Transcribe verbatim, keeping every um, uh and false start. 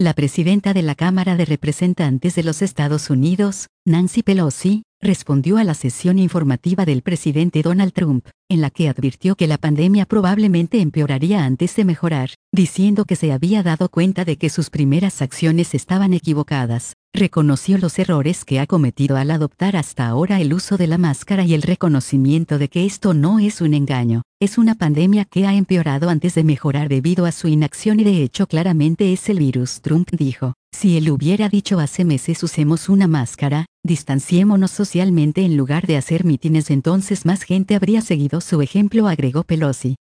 La presidenta de la Cámara de Representantes de los Estados Unidos, Nancy Pelosi, respondió a la sesión informativa del presidente Donald Trump, en la que advirtió que la pandemia probablemente empeoraría antes de mejorar, diciendo que se había dado cuenta de que sus primeras acciones estaban equivocadas. Reconoció los errores que ha cometido al adoptar hasta ahora el uso de la máscara y el reconocimiento de que esto no es un engaño, es una pandemia que ha empeorado antes de mejorar debido a su inacción y de hecho claramente es el virus. Trump dijo, si él hubiera dicho hace meses usemos una máscara, distanciémonos socialmente en lugar de hacer mítines, entonces más gente habría seguido su ejemplo, agregó Pelosi.